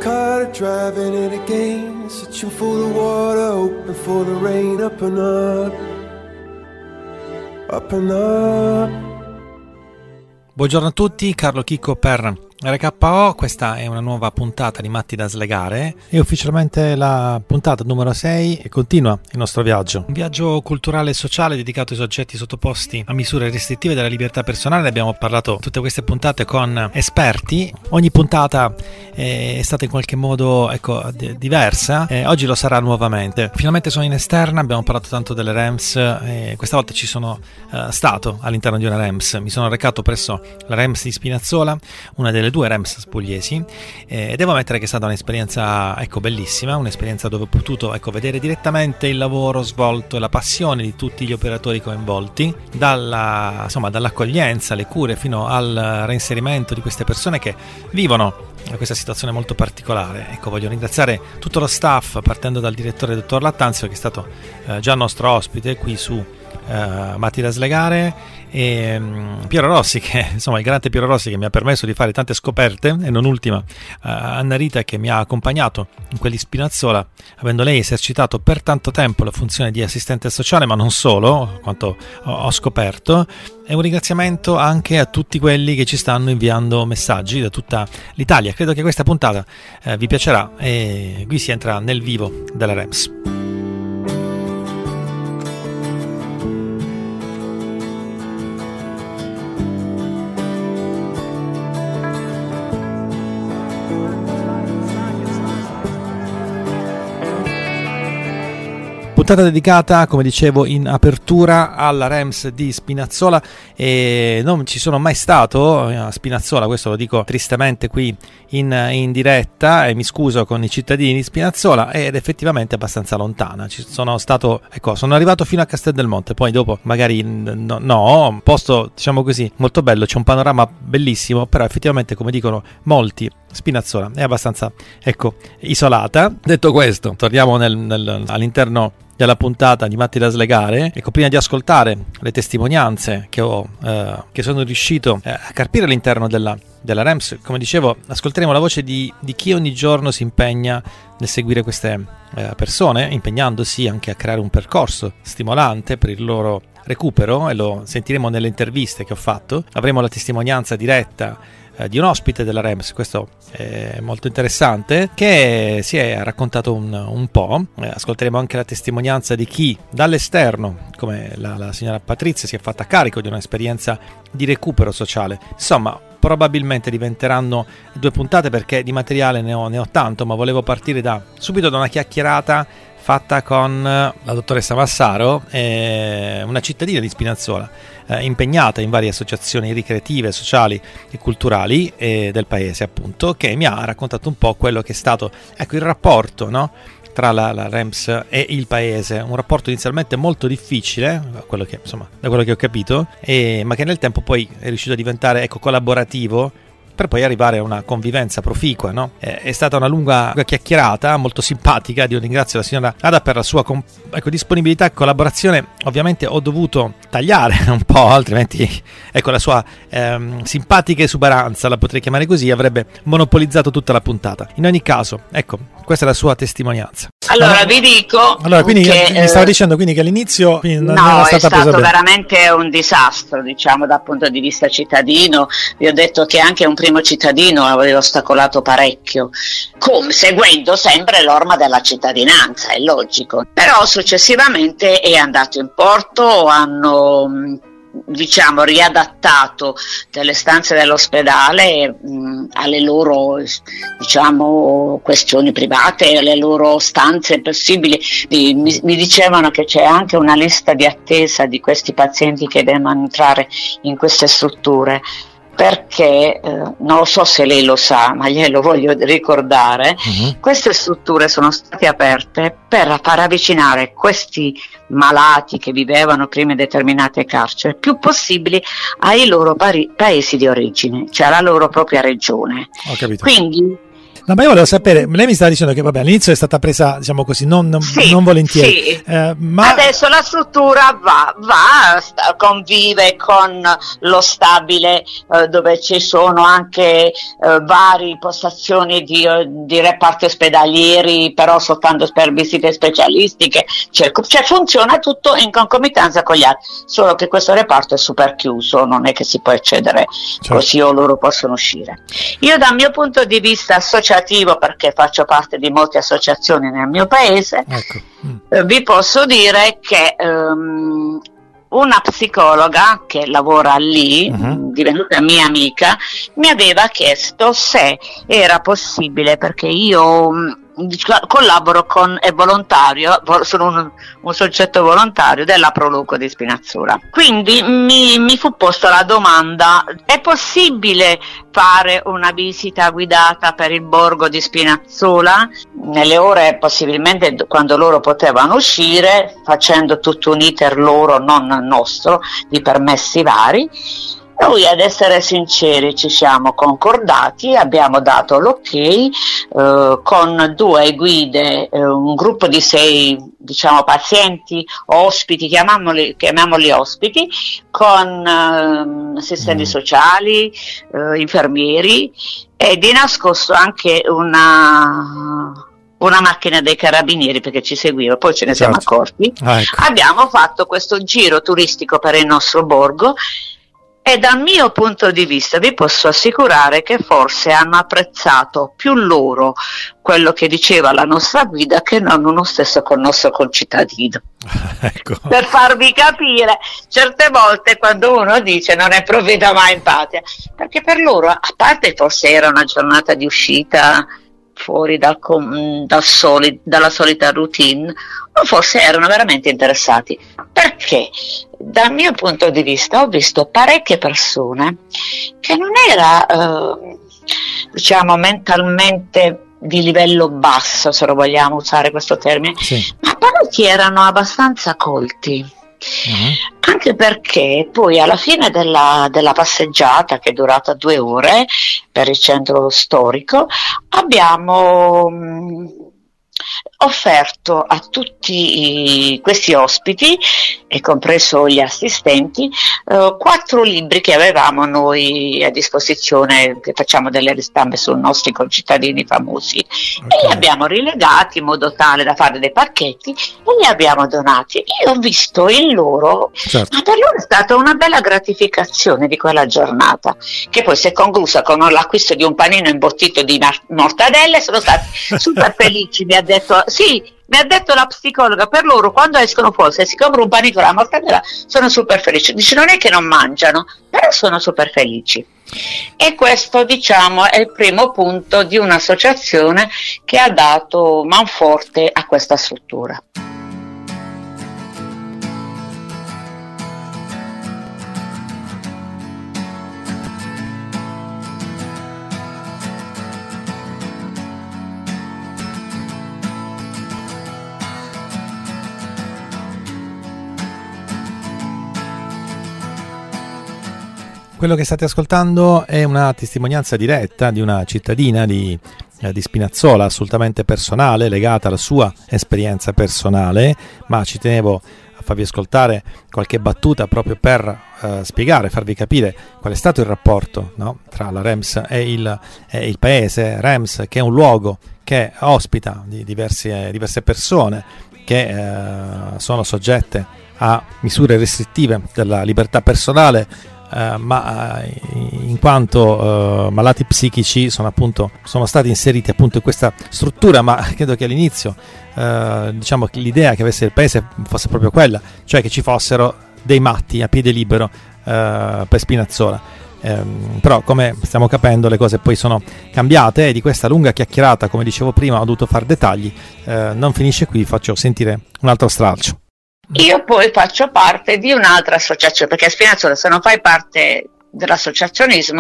car, driving it again, searching for the water, hoping for the rain, up and up, up and up. Buongiorno a tutti, Carlo Chicco per RKO. Questa è una nuova puntata di Matti da slegare e ufficialmente la puntata numero 6 e continua il nostro viaggio. Un viaggio culturale e sociale dedicato ai soggetti sottoposti a misure restrittive della libertà personale. Ne abbiamo parlato tutte queste puntate con esperti. Ogni puntata è stata in qualche modo diversa e oggi lo sarà nuovamente. Finalmente sono in esterna, abbiamo parlato tanto delle REMS e questa volta ci sono stato all'interno di una REMS. Mi sono recato presso la REMS di Spinazzola, una delle due REMS pugliesi, e devo ammettere che è stata un'esperienza bellissima, un'esperienza dove ho potuto vedere direttamente il lavoro svolto e la passione di tutti gli operatori coinvolti, dall'accoglienza, le cure fino al reinserimento di queste persone che vivono questa situazione molto particolare. Voglio ringraziare tutto lo staff, partendo dal direttore dottor Lattanzio, che è stato già nostro ospite qui su Matti da slegare, e Piero Rossi, che il grande Piero Rossi, che mi ha permesso di fare tante scoperte, e non ultima Anna Rita, che mi ha accompagnato in quelli Spinazzola, avendo lei esercitato per tanto tempo la funzione di assistente sociale, ma non solo, quanto ho scoperto. E un ringraziamento anche a tutti quelli che ci stanno inviando messaggi da tutta l'Italia. Credo che questa puntata vi piacerà e qui si entra nel vivo della REMS. Puntata dedicata, come dicevo in apertura, alla REMS di Spinazzola, e non ci sono mai stato a Spinazzola, questo lo dico tristemente qui in diretta, e mi scuso con i cittadini di Spinazzola, ed effettivamente è abbastanza lontana. Sono arrivato fino a Castel del Monte, poi dopo magari no, un posto così molto bello, c'è un panorama bellissimo, però effettivamente, come dicono molti, Spinazzola è abbastanza isolata. Detto questo, torniamo all'interno della puntata di Matti da slegare. Prima di ascoltare le testimonianze che sono riuscito a carpire all'interno della REMS, come dicevo, ascolteremo la voce di chi ogni giorno si impegna nel seguire queste persone, impegnandosi anche a creare un percorso stimolante per il loro recupero, e lo sentiremo nelle interviste che ho fatto. Avremo la testimonianza diretta di un ospite della REMS, questo è molto interessante, che si è raccontato un po'. Ascolteremo anche la testimonianza di chi dall'esterno, come la signora Patrizia, si è fatta carico di un'esperienza di recupero sociale. Insomma, probabilmente diventeranno 2 puntate, perché di materiale ne ho tanto, ma volevo partire subito da una chiacchierata fatta con la dottoressa Massaro, una cittadina di Spinazzola, impegnata in varie associazioni ricreative, sociali e culturali del paese, appunto, che mi ha raccontato un po' quello che è stato il rapporto, no, tra la REMS e il paese. Un rapporto inizialmente molto difficile, da quello che ho capito, ma che nel tempo poi è riuscito a diventare collaborativo, per poi arrivare a una convivenza proficua, no? È stata una lunga chiacchierata, molto simpatica. Io ringrazio la signora Ada per la sua disponibilità e collaborazione. Ovviamente ho dovuto tagliare un po', altrimenti la sua simpatica esuberanza, la potrei chiamare così, avrebbe monopolizzato tutta la puntata. In ogni caso, questa è la sua testimonianza. Allora vi dico, quindi che, mi stava dicendo quindi che all'inizio non era è stato presa veramente un disastro, dal punto di vista cittadino. Vi ho detto che anche un primo cittadino aveva ostacolato parecchio, seguendo sempre l'orma della cittadinanza, è logico. Però successivamente è andato in porto, hanno riadattato delle stanze dell'ospedale alle loro questioni private, alle loro stanze possibili. Mi dicevano che c'è anche una lista di attesa di questi pazienti che devono entrare in queste strutture, perché non lo so se lei lo sa, ma glielo voglio ricordare. Queste strutture sono state aperte per far avvicinare questi malati che vivevano prima in determinate carceri più possibili ai loro paesi di origine, cioè alla loro propria regione. Ho capito. Quindi No, ma io volevo sapere, lei mi stava dicendo che vabbè, all'inizio è stata presa, diciamo così, non volentieri, sì. ma adesso la struttura convive con lo stabile, dove ci sono anche varie postazioni di reparti ospedalieri, però soltanto per visite specialistiche, cioè funziona tutto in concomitanza con gli altri, solo che questo reparto è super chiuso, non è che si può accedere così o loro possono uscire. Io dal mio punto di vista associativo, perché faccio parte di molte associazioni nel mio paese, vi posso dire che una psicologa che lavora lì, divenuta mia amica, mi aveva chiesto se era possibile, perché io collaboro è volontario, sono un soggetto volontario della Proluco di Spinazzola, quindi mi fu posta la domanda: è possibile fare una visita guidata per il borgo di Spinazzola nelle ore possibilmente quando loro potevano uscire, facendo tutto un iter loro, non nostro, di permessi vari? Noi, ad essere sinceri, ci siamo concordati, abbiamo dato l'ok con 2 guide, un gruppo di 6, diciamo, pazienti, ospiti, chiamiamoli ospiti, con assistenti sociali, infermieri, e di nascosto anche una macchina dei carabinieri, perché ci seguiva, poi ce ne siamo accorti. Ecco. Abbiamo fatto questo giro turistico per il nostro borgo, e dal mio punto di vista vi posso assicurare che forse hanno apprezzato più loro quello che diceva la nostra guida che non uno stesso con il nostro concittadino. Ecco. Per farvi capire, certe volte quando uno dice non è profeta mai in patria, perché per loro, a parte forse era una giornata di uscita fuori dalla solita routine, o forse erano veramente interessati, perché dal mio punto di vista ho visto parecchie persone che non era diciamo mentalmente di livello basso, se lo vogliamo usare questo termine, ma parecchi erano abbastanza colti. Anche perché poi alla fine della passeggiata, che è durata 2 ore per il centro storico, abbiamo offerto a tutti questi ospiti, e compreso gli assistenti, 4 libri che avevamo noi a disposizione, che facciamo delle ristampe sui nostri concittadini famosi, e li abbiamo rilegati in modo tale da fare dei pacchetti e li abbiamo donati. Io ho visto in loro, ma per loro è stata una bella gratificazione di quella giornata, che poi si è conclusa con l'acquisto di un panino imbottito di mortadelle. Sono stati super felici, mi ha detto la psicologa, per loro quando escono fuori, se si compra un panino con la mortadella, sono super felici. Dice, non è che non mangiano, però sono super felici. E questo, diciamo, è il primo punto di un'associazione che ha dato manforte a questa struttura. Quello che state ascoltando è una testimonianza diretta di una cittadina di Spinazzola, assolutamente personale, legata alla sua esperienza personale, ma ci tenevo a farvi ascoltare qualche battuta proprio per spiegare, farvi capire qual è stato il rapporto, no, tra la REMS e il paese. REMS, che è un luogo che ospita diverse persone che sono soggette a misure restrittive della libertà personale, ma in quanto malati psichici sono stati inseriti appunto in questa struttura. Ma credo che all'inizio diciamo che l'idea che avesse il paese fosse proprio quella, cioè che ci fossero dei matti a piede libero per Spinazzola, però come stiamo capendo le cose poi sono cambiate, e di questa lunga chiacchierata, come dicevo prima, ho dovuto fare dettagli, non finisce qui, faccio sentire un altro stralcio. Io poi faccio parte di un'altra associazione, perché a Spinazzola, se non fai parte dell'associazionismo,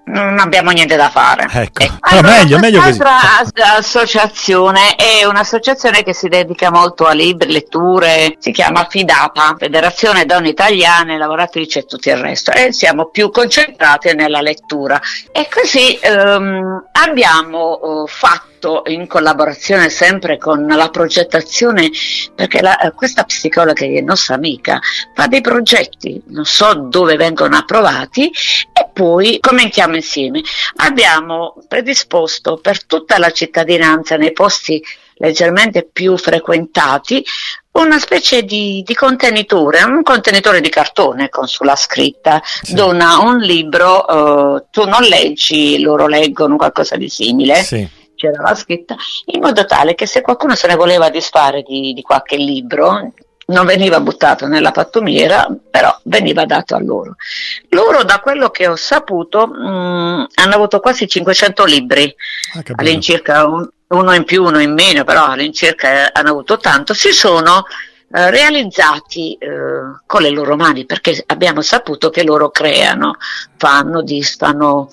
non abbiamo niente da fare. Ecco. Allora, meglio così. L'altra associazione è un'associazione che si dedica molto a libri, letture, si chiama FIDAPA, Federazione Donne Italiane, Lavoratrici e tutto il resto, e siamo più concentrate nella lettura. E così abbiamo fatto, in collaborazione sempre con la progettazione, perché questa psicologa, che è nostra amica, fa dei progetti, non so dove vengono approvati, e poi commentiamo insieme. Abbiamo predisposto per tutta la cittadinanza, nei posti leggermente più frequentati, una specie di contenitore, un contenitore di cartone con sulla scritta, sì. Dona un libro, tu non leggi, loro leggono, qualcosa di simile. Sì. C'era la scritta, in modo tale che se qualcuno se ne voleva disfare di qualche libro, non veniva buttato nella pattumiera, però veniva dato a loro. Loro, da quello che ho saputo, hanno avuto quasi 500 libri, all'incirca, uno in più, uno in meno, però all'incirca hanno avuto tanto. Si sono realizzati con le loro mani, perché abbiamo saputo che loro creano, fanno, disfano,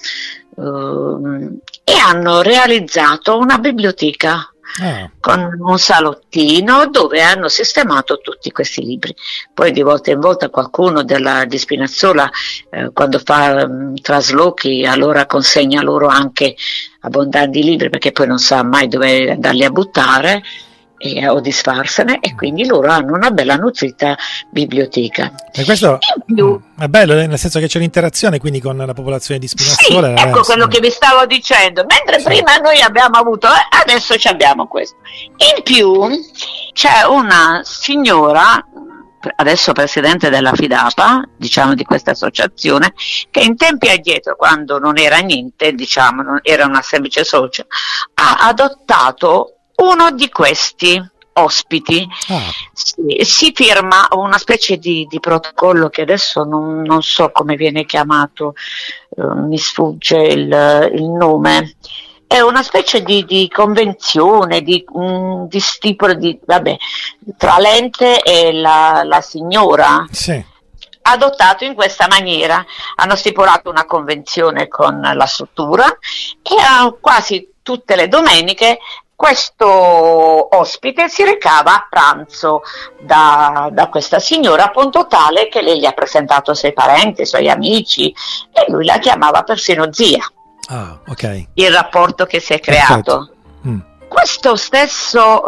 e hanno realizzato una biblioteca con un salottino dove hanno sistemato tutti questi libri. Poi di volta in volta qualcuno di Spinazzola, quando fa traslochi, allora consegna loro anche abbondanti libri, perché poi non sa mai dove andarli a buttare o disfarsene, e quindi loro hanno una bella nutrita biblioteca. E questo è bello, nel senso che c'è l'interazione quindi con la popolazione di Spinazzola. Sì, ecco quello che vi stavo dicendo, mentre prima noi abbiamo avuto, adesso ci abbiamo questo. In più c'è una signora, adesso presidente della FIDAPA, diciamo, di questa associazione, che in tempi addietro, quando non era niente, diciamo, non era una semplice socia, ha adottato uno di questi ospiti. Si firma una specie di protocollo che adesso non so come viene chiamato, mi sfugge il nome. È una specie di convenzione, di stipula tra l'ente e la signora. Sì. Adottato in questa maniera, hanno stipulato una convenzione con la struttura, e quasi tutte le domeniche questo ospite si recava a pranzo da questa signora, a punto tale che lei gli ha presentato i suoi parenti, i suoi amici, e lui la chiamava persino zia. Okay. Il rapporto che si è creato. Questo stesso,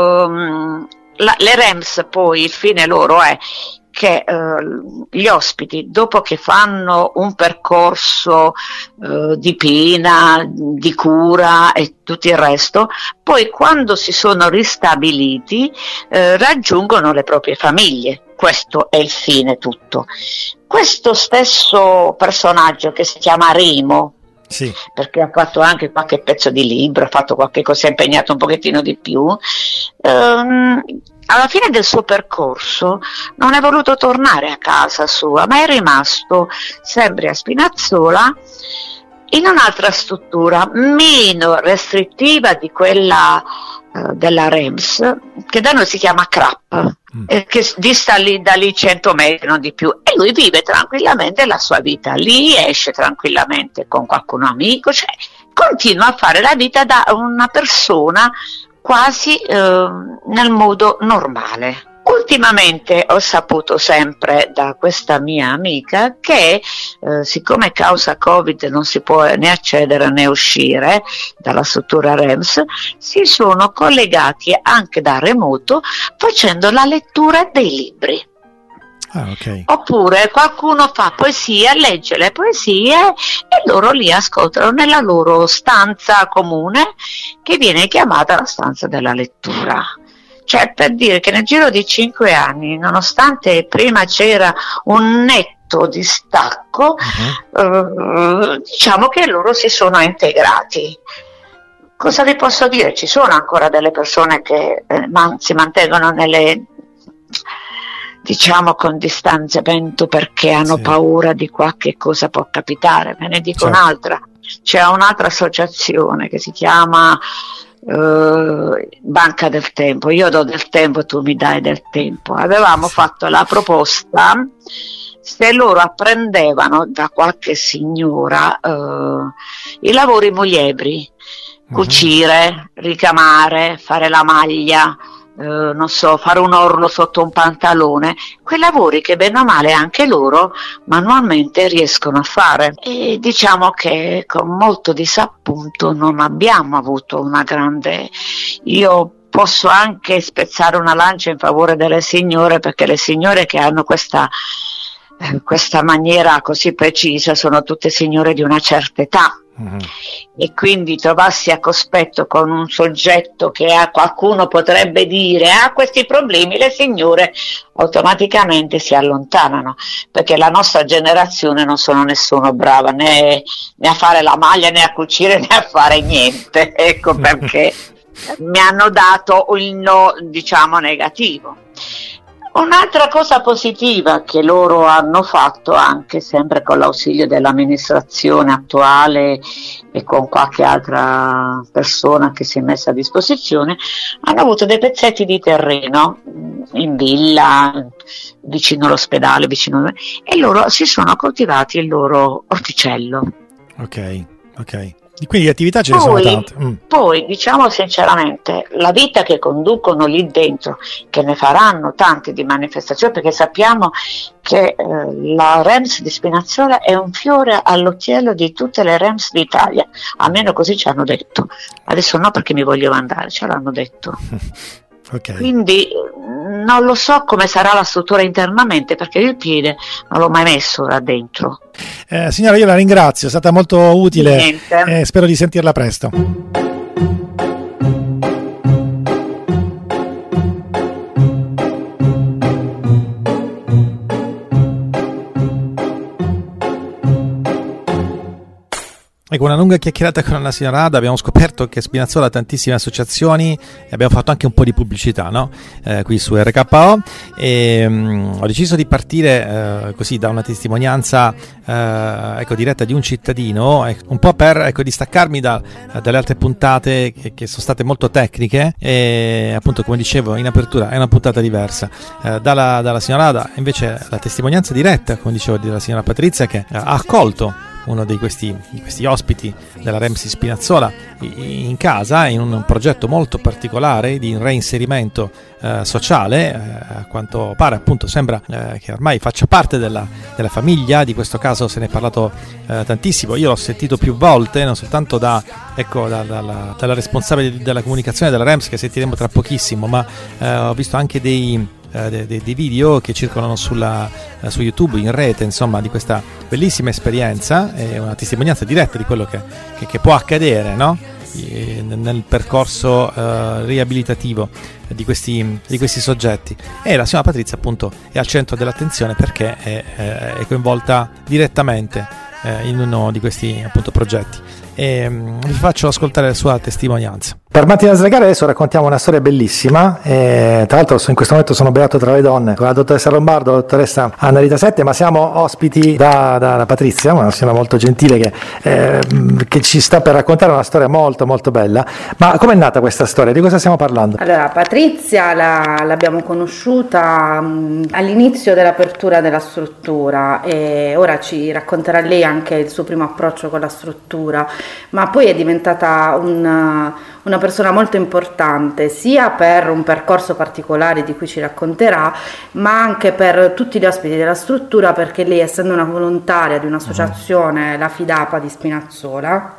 le REMS, poi il fine loro è che gli ospiti, dopo che fanno un percorso di pena, di cura e tutto il resto, poi quando si sono ristabiliti raggiungono le proprie famiglie. Questo è il fine tutto. Questo stesso personaggio, che si chiama Remo, sì, perché ha fatto anche qualche pezzo di libro, ha fatto qualche cosa, si è impegnato un pochettino di più, alla fine del suo percorso non è voluto tornare a casa sua, ma è rimasto sempre a Spinazzola, in un'altra struttura meno restrittiva di quella della REMS, che da noi si chiama CRAP, che dista da lì 100 metri, non di più, e lui vive tranquillamente la sua vita lì, esce tranquillamente con qualcuno amico, cioè continua a fare la vita da una persona quasi nel modo normale. Ultimamente ho saputo sempre da questa mia amica che siccome causa Covid non si può né accedere né uscire dalla struttura REMS, si sono collegati anche da remoto facendo la lettura dei libri. Okay. Oppure qualcuno fa poesia, legge le poesie e loro li ascoltano nella loro stanza comune, che viene chiamata la stanza della lettura. Cioè, per dire che nel giro di 5 anni, nonostante prima c'era un netto distacco, diciamo che loro si sono integrati. Cosa vi posso dire? Ci sono ancora delle persone che si mantengono nelle, diciamo, con distanziamento perché hanno paura di qualche cosa può capitare. Ve ne dico un'altra. C'è un'altra associazione che si chiama Banca del Tempo. Io do del tempo, tu mi dai del tempo. Avevamo fatto la proposta, se loro apprendevano da qualche signora i lavori muliebri, cucire, ricamare, fare la maglia, non so, fare un orlo sotto un pantalone, quei lavori che bene o male anche loro manualmente riescono a fare. E diciamo che con molto disappunto non abbiamo avuto una grande... Io posso anche spezzare una lancia in favore delle signore, perché le signore che hanno questa maniera così precisa sono tutte signore di una certa età. E quindi trovarsi a cospetto con un soggetto che qualcuno potrebbe dire ha questi problemi, le signore automaticamente si allontanano, perché la nostra generazione non sono nessuno brava né a fare la maglia, né a cucire, né a fare niente. Ecco perché mi hanno dato il no, diciamo, negativo. Un'altra cosa positiva che loro hanno fatto, anche sempre con l'ausilio dell'amministrazione attuale e con qualche altra persona che si è messa a disposizione, hanno avuto dei pezzetti di terreno in villa, vicino all'ospedale, e loro si sono coltivati il loro orticello. Ok. Quindi le attività ce ne sono tante. Poi, diciamo sinceramente, la vita che conducono lì dentro, che ne faranno tante di manifestazioni, perché sappiamo che la REMS di Spinazzola è un fiore all'occhiello di tutte le REMS d'Italia, almeno così ci hanno detto. Adesso no, perché mi voglio andare, ce l'hanno detto. Okay. Quindi non lo so come sarà la struttura internamente, perché io il piede non l'ho mai messo là dentro. Signora, io la ringrazio, è stata molto utile e spero di sentirla presto. Ecco, una lunga chiacchierata con la signora Ada, abbiamo scoperto che Spinazzola ha tantissime associazioni e abbiamo fatto anche un po' di pubblicità, no? Qui su RKO, e ho deciso di partire così da una testimonianza diretta di un cittadino, un po' per distaccarmi dalle altre puntate che sono state molto tecniche, e appunto, come dicevo in apertura, è una puntata diversa. Dalla signora Ada invece la testimonianza diretta, come dicevo, della signora Patrizia, che ha accolto uno di questi ospiti della REMS di Spinazzola in casa, in un progetto molto particolare di reinserimento sociale. A quanto pare, appunto, sembra che ormai faccia parte della famiglia. Di questo caso se ne è parlato tantissimo, io l'ho sentito più volte, non soltanto dalla responsabile della comunicazione della REMS, che sentiremo tra pochissimo, ma ho visto anche dei video che circolano su YouTube, in rete, insomma, di questa bellissima esperienza. È una testimonianza diretta di quello che può accadere, no? Nel percorso riabilitativo di questi soggetti. E la signora Patrizia, appunto, è al centro dell'attenzione perché è coinvolta direttamente in uno di questi, appunto, progetti. E vi faccio ascoltare la sua testimonianza. Per Mattina Slegare adesso raccontiamo una storia bellissima, tra l'altro in questo momento sono beato tra le donne con la dottoressa Lombardo, la dottoressa Anna Rita Sette, ma siamo ospiti da Patrizia, una signora molto gentile che ci sta per raccontare una storia molto molto bella. Ma com'è nata questa storia? Di cosa stiamo parlando? Allora, Patrizia l'abbiamo conosciuta all'inizio dell'apertura della struttura, e ora ci racconterà lei anche il suo primo approccio con la struttura, ma poi è diventata una persona molto importante, sia per un percorso particolare di cui ci racconterà, ma anche per tutti gli ospiti della struttura, perché lei, essendo una volontaria di un'associazione, la Fidapa di Spinazzola,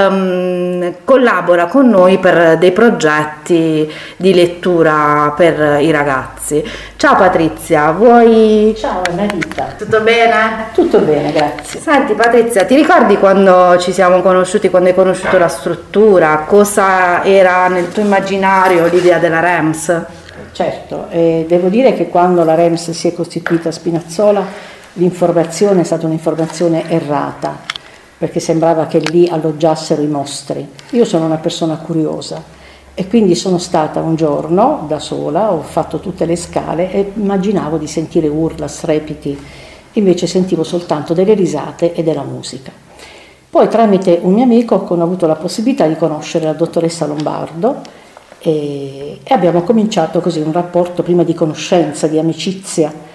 collabora con noi per dei progetti di lettura per i ragazzi. Ciao Patrizia, vuoi... Ciao Marita. Tutto bene? Tutto bene, grazie. Senti Patrizia, ti ricordi quando ci siamo conosciuti, quando hai conosciuto la struttura? Cosa era nel tuo immaginario l'idea della REMS? Certo, devo dire che quando la REMS si è costituita a Spinazzola, l'informazione è stata un'informazione errata, perché sembrava che lì alloggiassero i mostri. Io sono una persona curiosa e quindi sono stata un giorno da sola, ho fatto tutte le scale e immaginavo di sentire urla, strepiti, invece sentivo soltanto delle risate e della musica. Poi tramite un mio amico ho avuto la possibilità di conoscere la dottoressa Lombardo e abbiamo cominciato così un rapporto prima di conoscenza, di amicizia,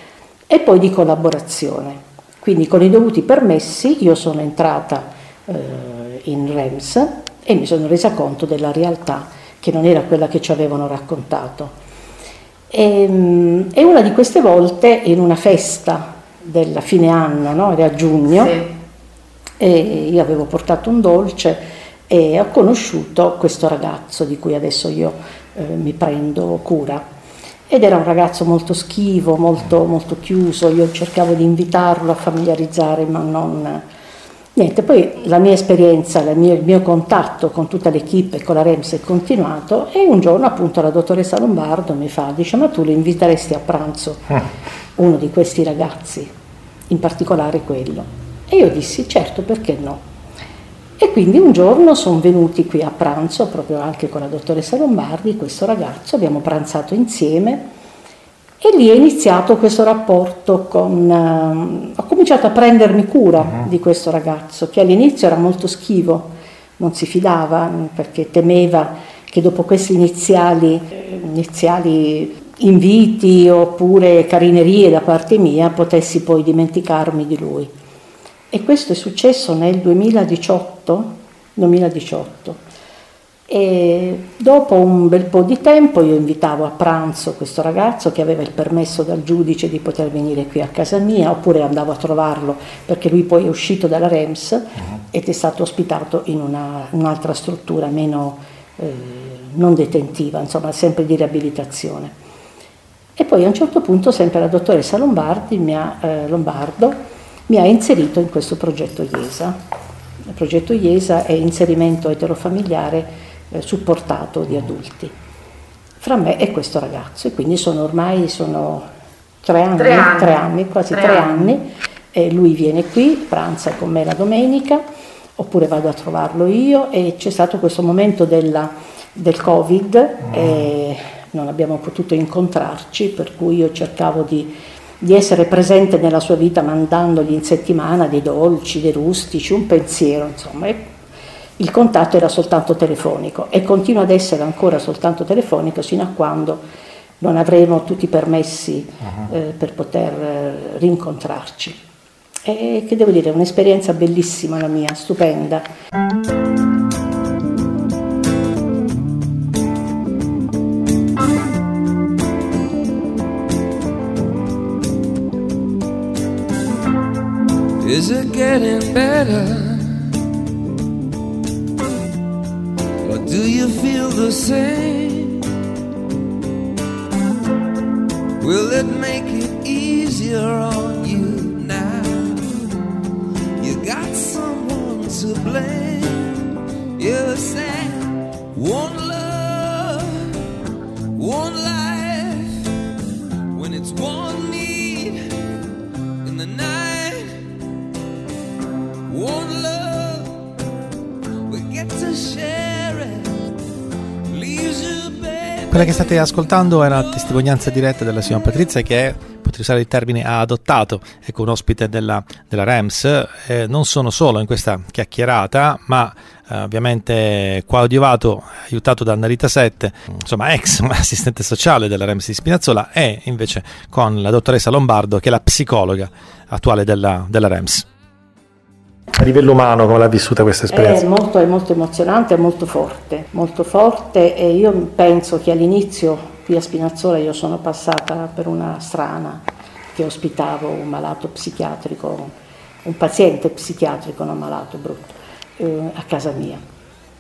e poi di collaborazione. Quindi con i dovuti permessi io sono entrata in REMS e mi sono resa conto della realtà che non era quella che ci avevano raccontato. E una di queste volte, in una festa della fine anno, no? Era a giugno, sì. E io avevo portato un dolce e ho conosciuto questo ragazzo di cui adesso io mi prendo cura. Ed era un ragazzo molto schivo, molto chiuso, io cercavo di invitarlo a familiarizzare, ma non... Niente, poi la mia esperienza, il mio contatto con tutta l'equipe e con la REMS è continuato, e un giorno appunto la dottoressa Lombardo mi dice: ma tu lo inviteresti a pranzo uno di questi ragazzi, in particolare quello? E io dissi: certo, perché no? E quindi un giorno sono venuti qui a pranzo, proprio anche con la dottoressa Lombardi, questo ragazzo, abbiamo pranzato insieme e lì è iniziato questo rapporto ho cominciato a prendermi cura di questo ragazzo, che all'inizio era molto schivo, non si fidava perché temeva che dopo questi iniziali inviti oppure carinerie da parte mia potessi poi dimenticarmi di lui. E questo è successo nel 2018, e dopo un bel po' di tempo io invitavo a pranzo questo ragazzo che aveva il permesso dal giudice di poter venire qui a casa mia, oppure andavo a trovarlo perché lui poi è uscito dalla REMS ed è stato ospitato in un'altra struttura meno non detentiva, insomma sempre di riabilitazione. E poi a un certo punto sempre la dottoressa Lombardo mi ha inserito in questo progetto IESA. Il progetto IESA è inserimento eterofamiliare supportato di adulti. Fra me e questo ragazzo, e quindi sono 3 anni, quasi 3 anni, e lui viene qui, pranza con me la domenica, oppure vado a trovarlo io, e c'è stato questo momento del Covid e non abbiamo potuto incontrarci, per cui io cercavo di essere presente nella sua vita mandandogli in settimana dei dolci, dei rustici, un pensiero, insomma. E il contatto era soltanto telefonico e continua ad essere ancora soltanto telefonico sino a quando non avremo tutti i permessi per poter rincontrarci. E che devo dire, è un'esperienza bellissima la mia, stupenda. Is it getting better? Or do you feel the same? Will it make it easier on you now? You got someone to blame. You said one love, one life. When it's one need in the night, one love, we get to share it, leaves you baby. Quella che state ascoltando è una testimonianza diretta della signora Patrizia, che è, potrei usare il termine, ha adottato, ecco, un ospite della REMS. Non sono solo in questa chiacchierata, ma ovviamente coadiuvato, aiutato da Annarita Sette, insomma ex assistente sociale della REMS di Spinazzola, e invece con la dottoressa Lombardo, che è la psicologa attuale della REMS. A livello umano, come l'ha vissuta questa esperienza? È molto emozionante, è molto forte, e io penso che all'inizio qui a Spinazzola io sono passata per una strana, che ospitavo un malato psichiatrico, un paziente psichiatrico, non malato, brutto, a casa mia.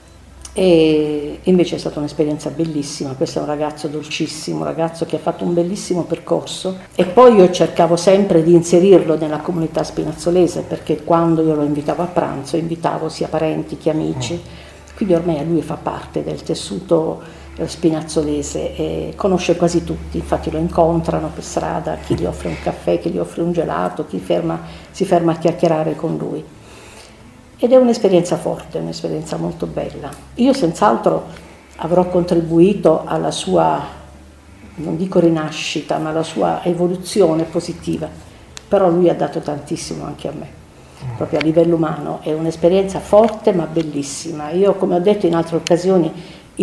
E invece è stata un'esperienza bellissima. Questo è un ragazzo dolcissimo, un ragazzo che ha fatto un bellissimo percorso, e poi io cercavo sempre di inserirlo nella comunità spinazzolese, perché quando io lo invitavo a pranzo invitavo sia parenti che amici, quindi ormai lui fa parte del tessuto spinazzolese e conosce quasi tutti, infatti lo incontrano per strada, chi gli offre un caffè, chi gli offre un gelato, chi si ferma a chiacchierare con lui. Ed è un'esperienza forte, un'esperienza molto bella. Io senz'altro avrò contribuito alla sua, non dico rinascita, ma alla sua evoluzione positiva, però lui ha dato tantissimo anche a me, proprio a livello umano. È un'esperienza forte ma bellissima. Io, come ho detto in altre occasioni,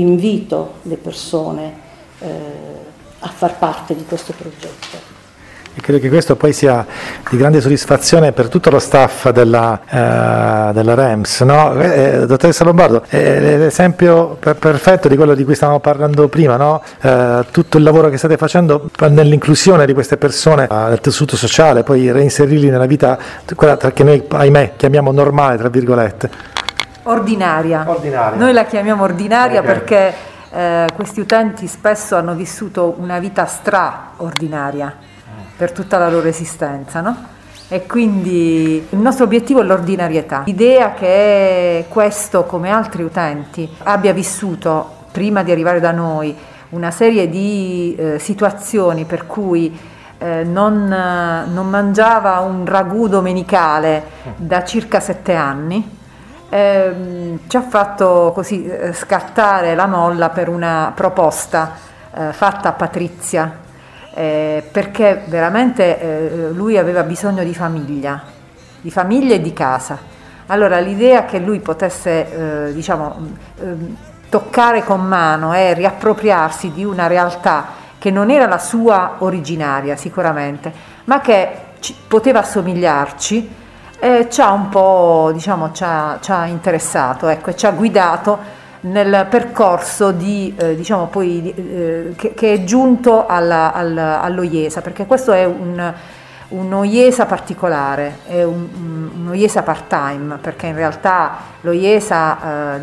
invito le persone a far parte di questo progetto. E credo che questo poi sia di grande soddisfazione per tutto lo staff della REMS, no? Dottoressa Lombardo, è l'esempio perfetto di quello di cui stavamo parlando prima, no? Tutto il lavoro che state facendo nell'inclusione di queste persone nel tessuto sociale, poi reinserirli nella vita, quella che noi, ahimè, chiamiamo normale, tra virgolette. Ordinaria. Noi la chiamiamo ordinaria perché questi utenti spesso hanno vissuto una vita straordinaria per tutta la loro esistenza, no? E quindi il nostro obiettivo è l'ordinarietà. L'idea che questo, come altri utenti, abbia vissuto prima di arrivare da noi una serie di situazioni per cui non mangiava un ragù domenicale da circa 7 anni, ci ha fatto così scattare la molla per una proposta fatta a Patrizia, perché veramente lui aveva bisogno di famiglia e di casa. Allora l'idea che lui potesse toccare con mano e riappropriarsi di una realtà che non era la sua originaria sicuramente, ma che poteva assomigliarci, ci ha un po' ci ha interessato, ecco, e ci ha guidato nel percorso che è giunto all'OIESA, perché questo è un OIESA particolare, è un OIESA part-time, perché in realtà l'OIESA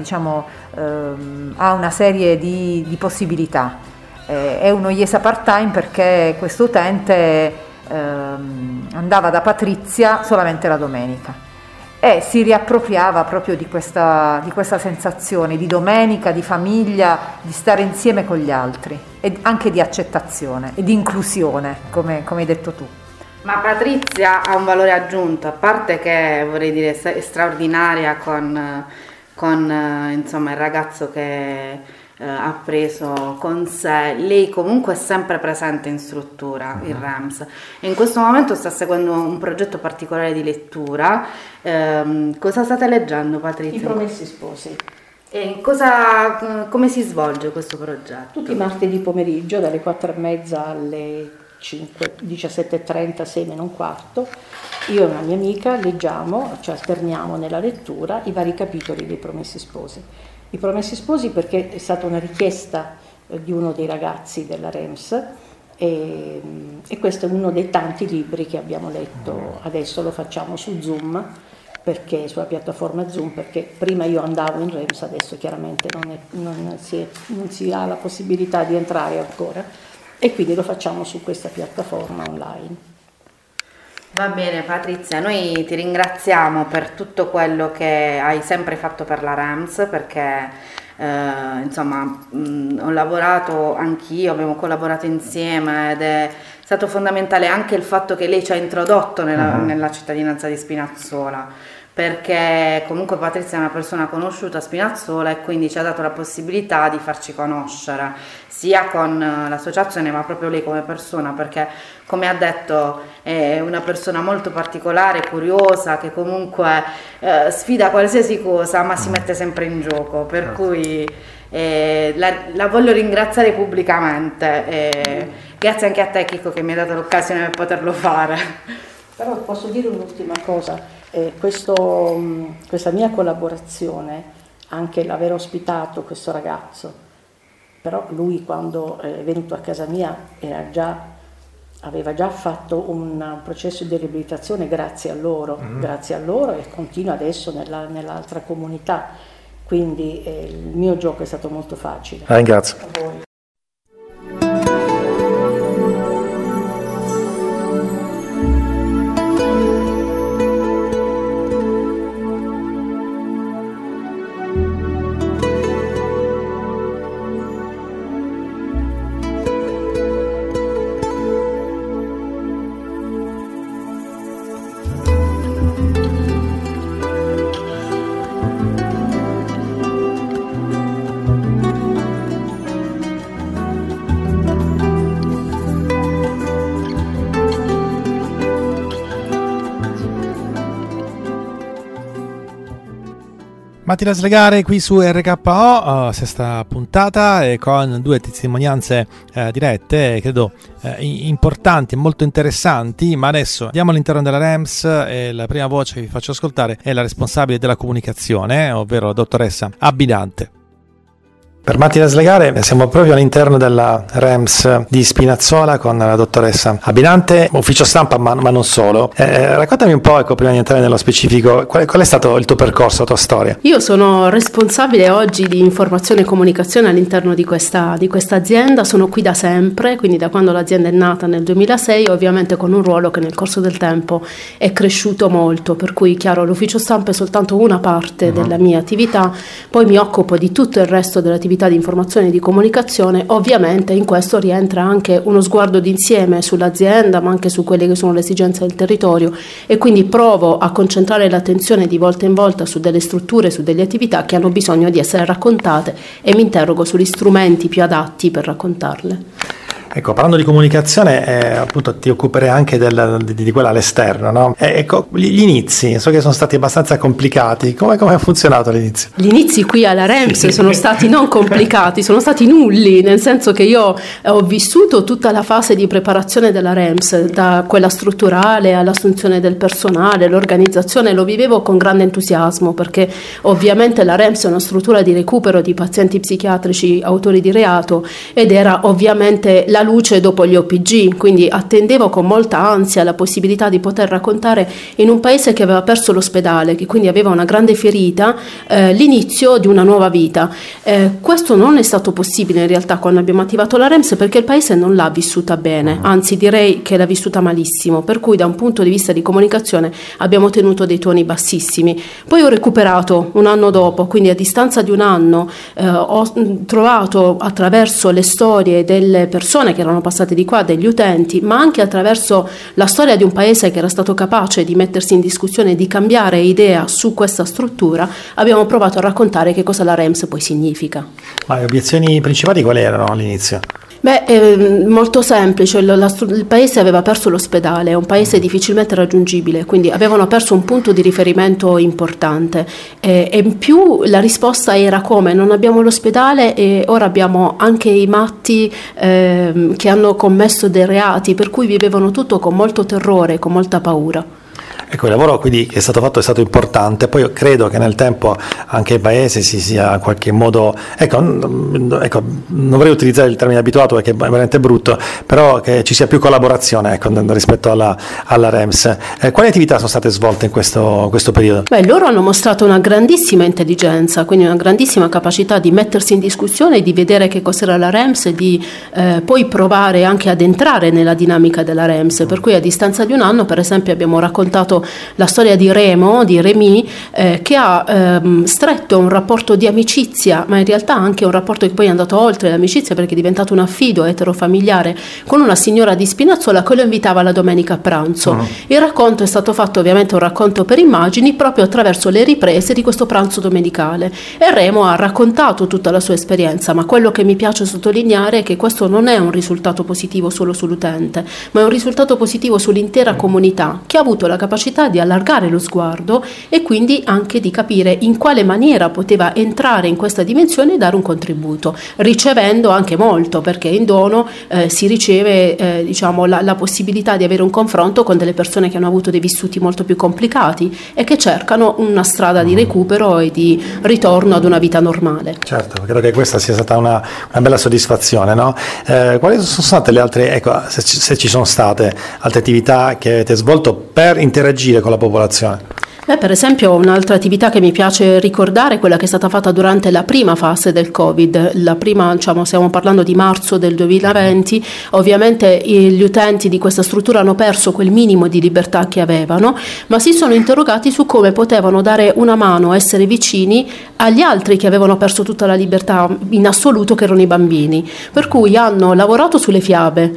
ha una serie di possibilità. È un OIESA part-time perché questo utente andava da Patrizia solamente la domenica e si riappropriava proprio di questa sensazione di domenica, di famiglia, di stare insieme con gli altri e anche di accettazione e di inclusione, come hai detto tu. Ma Patrizia ha un valore aggiunto, a parte che vorrei dire è straordinaria con insomma il ragazzo che ha preso con sé. Lei comunque è sempre presente in struttura, il REMS, e in questo momento sta seguendo un progetto particolare di lettura. Cosa state leggendo, Patrizia? I Promessi Sposi. E come si svolge questo progetto? Tutti i martedì pomeriggio dalle 4:30 alle 17:30, 6 meno un quarto, io e una mia amica leggiamo, ci alterniamo nella lettura i vari capitoli dei Promessi Sposi. I Promessi Sposi perché è stata una richiesta di uno dei ragazzi della REMS e questo è uno dei tanti libri che abbiamo letto. Adesso lo facciamo su Zoom, perché sulla piattaforma Zoom, perché prima io andavo in REMS, adesso chiaramente non si ha la possibilità di entrare ancora, e quindi lo facciamo su questa piattaforma online. Va bene Patrizia, noi ti ringraziamo per tutto quello che hai sempre fatto per la REMS, perché ho lavorato anch'io, abbiamo collaborato insieme ed è stato fondamentale anche il fatto che lei ci ha introdotto nella cittadinanza di Spinazzola, perché comunque Patrizia è una persona conosciuta a Spinazzola e quindi ci ha dato la possibilità di farci conoscere sia con l'associazione ma proprio lei come persona, perché come ha detto è una persona molto particolare, curiosa, che comunque sfida qualsiasi cosa ma si mette sempre in gioco, per cui la voglio ringraziare pubblicamente. Grazie anche a te Chicco che mi hai dato l'occasione per poterlo fare. Però posso dire un'ultima cosa, questa mia collaborazione, anche l'aver ospitato questo ragazzo, però lui quando è venuto a casa mia aveva già fatto un processo di riabilitazione grazie a loro e continua adesso nell'altra comunità, quindi il mio gioco è stato molto facile. Ringrazio. A voi. Mattina Slegare qui su RKO, sesta puntata, con due testimonianze dirette, credo importanti e molto interessanti. Ma adesso andiamo all'interno della REMS e la prima voce che vi faccio ascoltare è la responsabile della comunicazione, ovvero la dottoressa Abbinante. Per Mattina Slegare siamo proprio all'interno della REMS di Spinazzola con la dottoressa Abbinante, ufficio stampa ma non solo. Raccontami un po', prima di entrare nello specifico, qual è stato il tuo percorso, la tua storia? Io sono responsabile oggi di informazione e comunicazione all'interno di questa azienda, sono qui da sempre, quindi da quando l'azienda è nata nel 2006, ovviamente con un ruolo che nel corso del tempo è cresciuto molto, per cui chiaro l'ufficio stampa è soltanto una parte della mia attività, poi mi occupo di tutto il resto dell'attività di informazione e di comunicazione. Ovviamente in questo rientra anche uno sguardo d'insieme sull'azienda, ma anche su quelle che sono le esigenze del territorio, e quindi provo a concentrare l'attenzione di volta in volta su delle strutture, su delle attività che hanno bisogno di essere raccontate, e mi interrogo sugli strumenti più adatti per raccontarle. Ecco, parlando di comunicazione, appunto ti occuperei anche di quella all'esterno, no? Ecco, gli inizi, so che sono stati abbastanza complicati, come ha funzionato l'inizio? Gli inizi qui alla REMS sono stati non complicati, sono stati nulli, nel senso che io ho vissuto tutta la fase di preparazione della REMS, da quella strutturale all'assunzione del personale, l'organizzazione, lo vivevo con grande entusiasmo, perché ovviamente la REMS è una struttura di recupero di pazienti psichiatrici autori di reato, ed era ovviamente la luce dopo gli OPG, quindi attendevo con molta ansia la possibilità di poter raccontare in un paese che aveva perso l'ospedale, che quindi aveva una grande ferita, l'inizio di una nuova vita. Questo non è stato possibile in realtà quando abbiamo attivato la REMS, perché il paese non l'ha vissuta bene, anzi direi che l'ha vissuta malissimo, per cui da un punto di vista di comunicazione abbiamo tenuto dei toni bassissimi. Poi ho recuperato un anno dopo, quindi a distanza di un anno ho trovato, attraverso le storie delle persone che erano passate di qua, degli utenti, ma anche attraverso la storia di un paese che era stato capace di mettersi in discussione e di cambiare idea su questa struttura, abbiamo provato a raccontare che cosa la REMS poi significa. Ma le obiezioni principali quali erano all'inizio? Molto semplice, il paese aveva perso l'ospedale, è un paese difficilmente raggiungibile, quindi avevano perso un punto di riferimento importante, e in più la risposta era: come non abbiamo l'ospedale e ora abbiamo anche i matti che hanno commesso dei reati, per cui vivevano tutto con molto terrore, con molta paura. Ecco, il lavoro quindi che è stato fatto è stato importante, poi io credo che nel tempo anche il paese si sia in qualche modo, non vorrei utilizzare il termine abituato perché è veramente brutto, però che ci sia più collaborazione rispetto alla REMS. Quali attività sono state svolte in questo periodo? Loro hanno mostrato una grandissima intelligenza, quindi una grandissima capacità di mettersi in discussione, di vedere che cos'era la REMS e di poi provare anche ad entrare nella dinamica della REMS, per cui a distanza di un anno per esempio abbiamo raccontato la storia di Remy, che ha stretto un rapporto di amicizia, ma in realtà anche un rapporto che poi è andato oltre l'amicizia, perché è diventato un affido eterofamiliare con una signora di Spinazzola che lo invitava la domenica a pranzo. Il racconto è stato fatto ovviamente un racconto per immagini proprio attraverso le riprese di questo pranzo domenicale, e Remo ha raccontato tutta la sua esperienza, ma quello che mi piace sottolineare è che questo non è un risultato positivo solo sull'utente, ma è un risultato positivo sull'intera comunità, che ha avuto la capacità di allargare lo sguardo e quindi anche di capire in quale maniera poteva entrare in questa dimensione e dare un contributo, ricevendo anche molto, perché in dono si riceve la possibilità di avere un confronto con delle persone che hanno avuto dei vissuti molto più complicati e che cercano una strada di recupero e di ritorno ad una vita normale. Certo, credo che questa sia stata una bella soddisfazione, no? Quali sono state le altre, se ci sono state altre attività che avete svolto per interagire con la popolazione? Per esempio un'altra attività che mi piace ricordare è quella che è stata fatta durante la prima fase del Covid, la prima, stiamo parlando di marzo del 2020, ovviamente gli utenti di questa struttura hanno perso quel minimo di libertà che avevano, ma si sono interrogati su come potevano dare una mano, essere vicini agli altri che avevano perso tutta la libertà in assoluto, che erano i bambini, per cui hanno lavorato sulle fiabe,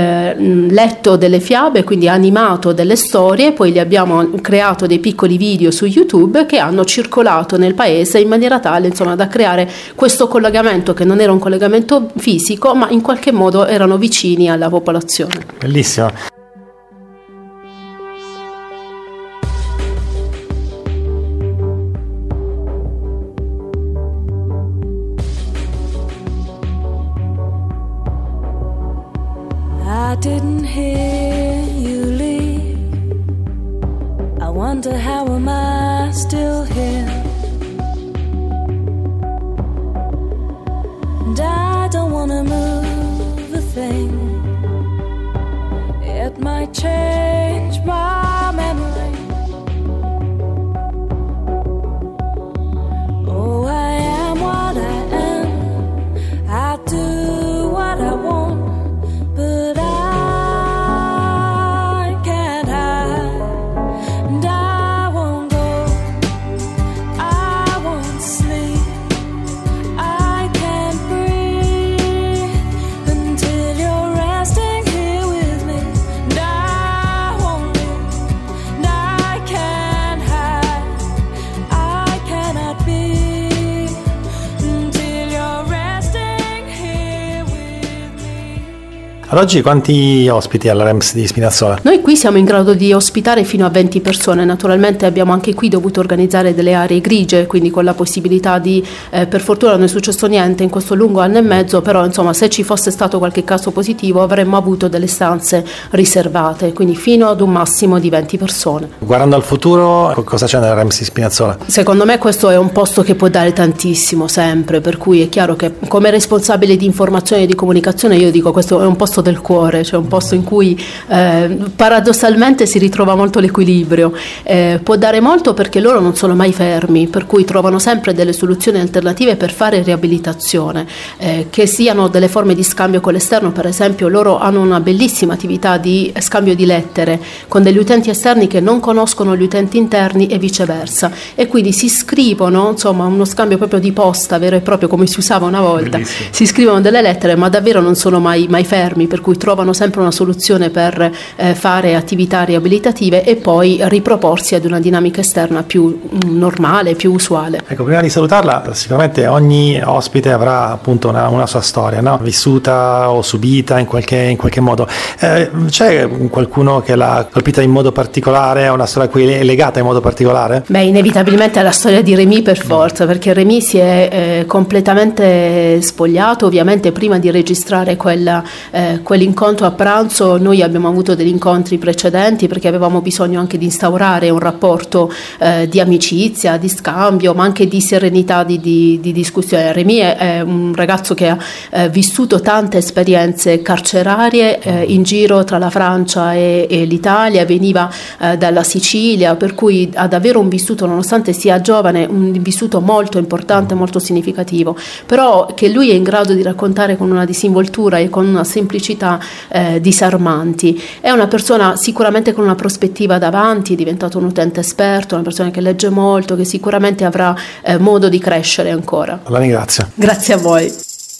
letto delle fiabe, quindi animato delle storie, poi li abbiamo creato dei piccoli video su YouTube che hanno circolato nel paese in maniera tale da creare questo collegamento, che non era un collegamento fisico, ma in qualche modo erano vicini alla popolazione. Bellissimo. I didn't hear you leave. I wonder how am I still here. And I don't wanna move a thing. It might change my memory. Oh, I am what I am. I do what I want, but I can't hide. And I won't go, I won't sleep, I can't breathe until you're resting here with me. And I won't leave, and I can't hide, I cannot be until you're resting here with me. Ad oggi quanti ospiti alla REMS di Spinazzola? Noi qui siamo in grado di ospitare fino a 20 persone, naturalmente abbiamo anche qui dovuto organizzare delle aree grigie, quindi con la possibilità di, per fortuna non è successo niente in questo lungo anno e mezzo, però insomma se ci fosse stato qualche caso positivo avremmo avuto delle stanze riservate, quindi fino ad un massimo di 20 persone. Guardando al futuro, cosa c'è nella REMS di Spinazzola? Secondo me questo è un posto che può dare tantissimo sempre, per cui è chiaro che come responsabile di informazione e di comunicazione io dico questo è un posto del cuore, cioè un posto in cui paradossalmente si ritrova molto l'equilibrio, può dare molto perché loro non sono mai fermi, per cui trovano sempre delle soluzioni alternative per fare riabilitazione, che siano delle forme di scambio con l'esterno. Per esempio loro hanno una bellissima attività di scambio di lettere con degli utenti esterni che non conoscono gli utenti interni e viceversa, e quindi si scrivono, insomma uno scambio proprio di posta vero e proprio come si usava una volta. Bellissimo. Si scrivono delle lettere ma davvero non sono mai fermi, per cui trovano sempre una soluzione per fare attività riabilitative e poi riproporsi ad una dinamica esterna più normale, più usuale. Ecco, prima di salutarla, sicuramente ogni ospite avrà appunto una sua storia, no? Vissuta o subita in qualche modo. C'è qualcuno che l'ha colpita in modo particolare, una storia a cui è legata in modo particolare? Beh, inevitabilmente è la storia di Rémy per forza, perché Rémy si è completamente spogliato. Ovviamente prima di registrare quell'incontro a pranzo noi abbiamo avuto degli incontri precedenti perché avevamo bisogno anche di instaurare un rapporto di amicizia, di scambio, ma anche di serenità di discussione. Rémy è un ragazzo che ha vissuto tante esperienze carcerarie in giro tra la Francia e l'Italia, veniva dalla Sicilia, per cui ha davvero un vissuto, nonostante sia giovane, un vissuto molto importante, molto significativo, però che lui è in grado di raccontare con una disinvoltura e con una semplicità disarmanti. È una persona sicuramente con una prospettiva davanti, è diventato un utente esperto, una persona che legge molto, che sicuramente avrà modo di crescere ancora. La ringrazio. Grazie a voi.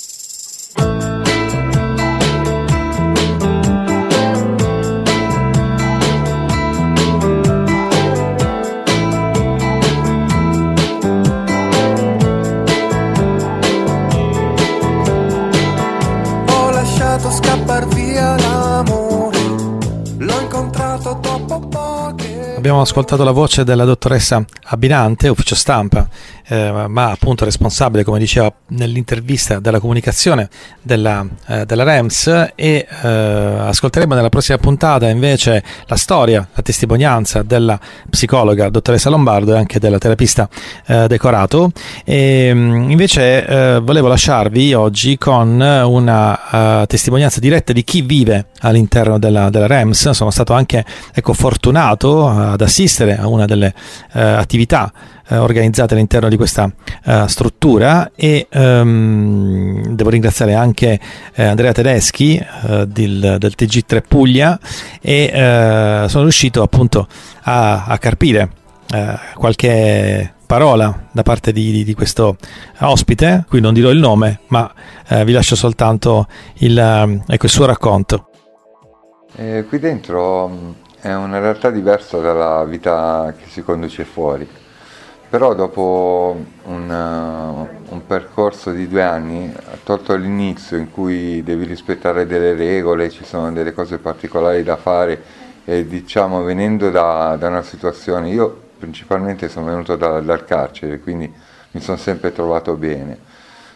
Ho lasciato scappar via l'amore, l'ho incontrato dopo poche. Abbiamo ascoltato la voce della dottoressa Abbinante, ufficio stampa, ma appunto responsabile, come diceva nell'intervista, della comunicazione della REMS, e ascolteremo nella prossima puntata invece la storia, la testimonianza della psicologa dottoressa Lombardo e anche della terapista Decorato. E invece volevo lasciarvi oggi con una testimonianza diretta di chi vive all'interno della REMS. Sono stato anche fortunato ad assistere a una delle attività organizzate all'interno di questa struttura, e devo ringraziare anche Andrea Tedeschi del TG3 Puglia, e sono riuscito appunto a carpire qualche parola da parte di questo ospite, qui non dirò il nome, ma vi lascio soltanto il suo racconto. Qui dentro è una realtà diversa dalla vita che si conduce fuori, però dopo un percorso di 2 anni, tolto l'inizio in cui devi rispettare delle regole, ci sono delle cose particolari da fare, e diciamo venendo da una situazione, io principalmente sono venuto dal carcere, quindi mi sono sempre trovato bene.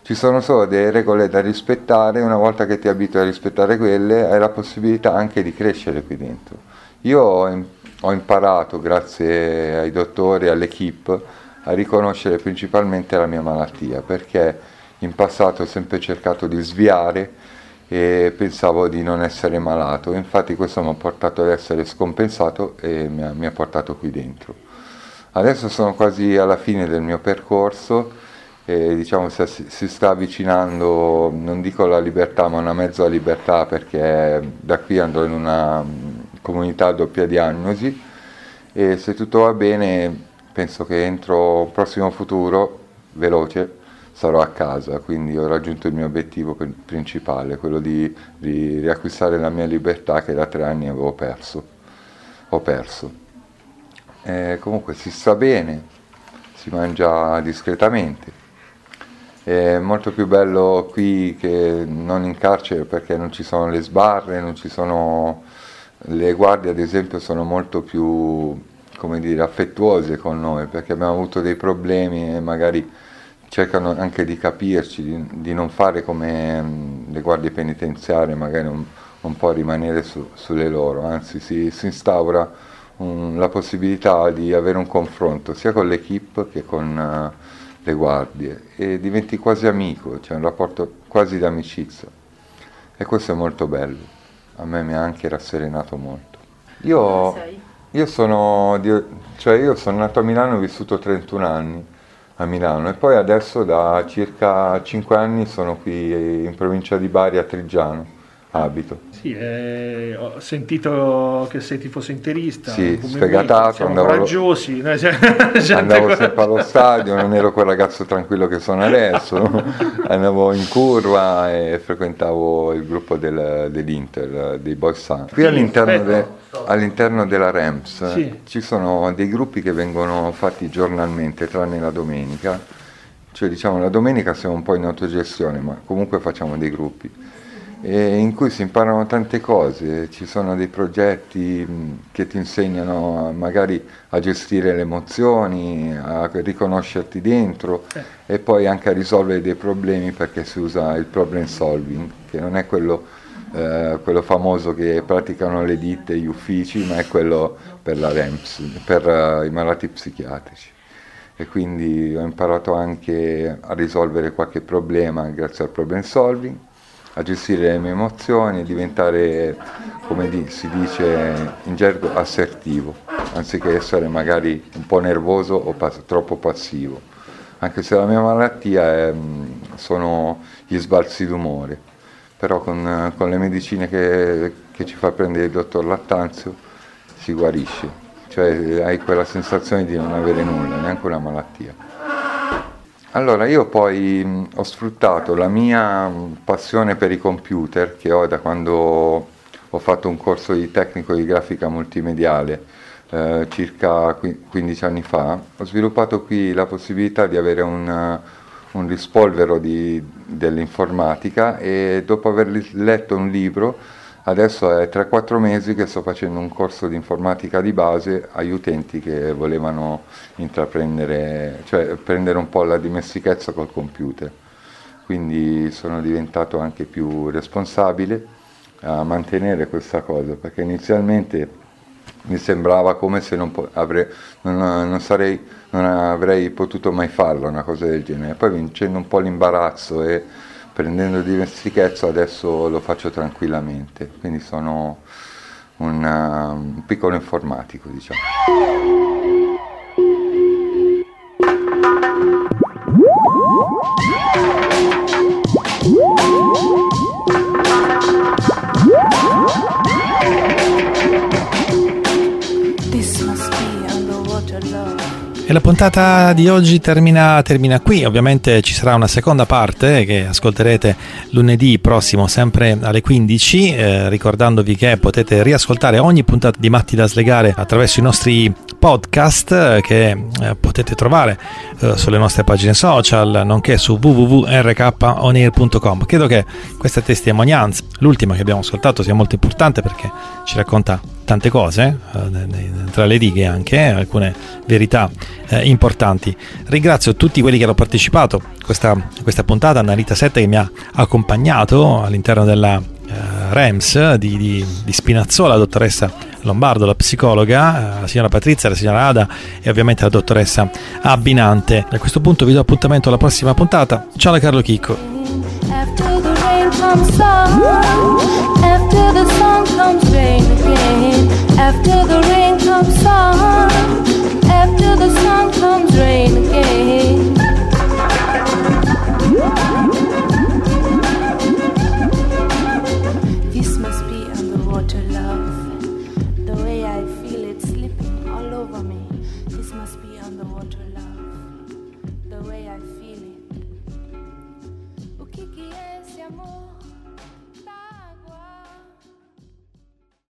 ci sono solo delle regole da rispettare. Una volta che ti abitui a rispettare quelle, hai la possibilità anche di crescere qui dentro. Io ho imparato, grazie ai dottori e all'equipe, a riconoscere principalmente la mia malattia, perché in passato ho sempre cercato di sviare e pensavo di non essere malato. Infatti questo mi ha portato ad essere scompensato e mi ha portato qui dentro. Adesso sono quasi alla fine del mio percorso e diciamo si sta avvicinando, non dico la libertà, ma una mezza libertà, perché da qui andrò in una comunità a doppia diagnosi e se tutto va bene penso che entro il prossimo futuro veloce sarò a casa, quindi ho raggiunto il mio obiettivo principale, quello di riacquistare la mia libertà che da 3 anni avevo perso. Comunque si sta bene, si mangia discretamente. È molto più bello qui che non in carcere, perché non ci sono le sbarre, non ci sono le guardie, ad esempio, sono molto più, come dire, affettuose con noi, perché abbiamo avuto dei problemi e magari cercano anche di capirci, di non fare come le guardie penitenziarie, magari un po' rimanere sulle loro, anzi si instaura la possibilità di avere un confronto sia con l'equipe che con le guardie e diventi quasi amico, c'è un rapporto quasi di amicizia e questo è molto bello, a me mi ha anche rasserenato molto. Io sono nato a Milano, ho vissuto 31 anni a Milano e poi adesso da circa 5 anni sono qui in provincia di Bari, a Triggiano, abito. Sì, ho sentito che sei tifoso interista. Sì, sfegatato, andavo coraggiosi. Andavo sempre allo stadio, non ero quel ragazzo tranquillo che sono adesso, andavo in curva e frequentavo il gruppo dell'Inter, dei Boys Sun. Qui all'interno della REMS ci sono dei gruppi che vengono fatti giornalmente, tranne la domenica, cioè diciamo la domenica siamo un po' in autogestione, ma comunque facciamo dei gruppi. In cui si imparano tante cose, ci sono dei progetti che ti insegnano magari a gestire le emozioni, a riconoscerti dentro e poi anche a risolvere dei problemi, perché si usa il problem solving, che non è quello famoso che praticano le ditte, gli uffici, ma è quello per la REMS, per i malati psichiatrici. E quindi ho imparato anche a risolvere qualche problema grazie al problem solving, a gestire le mie emozioni e diventare, come si dice in gergo, assertivo, anziché essere magari un po' nervoso o troppo passivo. Anche se la mia malattia sono gli sbalzi d'umore, però con le medicine che ci fa prendere il dottor Lattanzio si guarisce, cioè hai quella sensazione di non avere nulla, neanche una malattia. Allora, io poi ho sfruttato la mia passione per i computer, che ho da quando ho fatto un corso di tecnico di grafica multimediale circa 15 anni fa. Ho sviluppato qui la possibilità di avere un rispolvero dell'informatica e dopo aver letto un libro, adesso è 3-4 mesi che sto facendo un corso di informatica di base agli utenti che volevano intraprendere, cioè prendere un po' la dimestichezza col computer. Quindi sono diventato anche più responsabile a mantenere questa cosa, perché inizialmente mi sembrava come se non avrei potuto mai farla, una cosa del genere. Poi vincendo un po' l'imbarazzo e prendendo dimestichezza adesso lo faccio tranquillamente, quindi sono un piccolo informatico, diciamo. E la puntata di oggi termina qui. Ovviamente ci sarà una seconda parte che ascolterete lunedì prossimo, sempre alle 15, ricordandovi che potete riascoltare ogni puntata di Matti da Slegare attraverso i nostri podcast che potete trovare sulle nostre pagine social, nonché su www.rkonair.com. Credo che questa testimonianza, l'ultima che abbiamo ascoltato, sia molto importante perché ci racconta tante cose, tra le righe anche, alcune verità importanti. Ringrazio tutti quelli che hanno partecipato a questa puntata, Annalita Sette che mi ha accompagnato all'interno della REMS di Spinazzola, la dottoressa Lombardo, la psicologa, la signora Patrizia, la signora Ada e ovviamente la dottoressa Abbinante. A questo punto vi do appuntamento alla prossima puntata. Ciao da Carlo Chicco. After the rain comes sun, after the sun comes rain again. After the rain comes sun, after the sun comes rain again. This must be underwater love, the way I feel it slipping all over me. This must be underwater love, the way I feel it. O que é esse amor?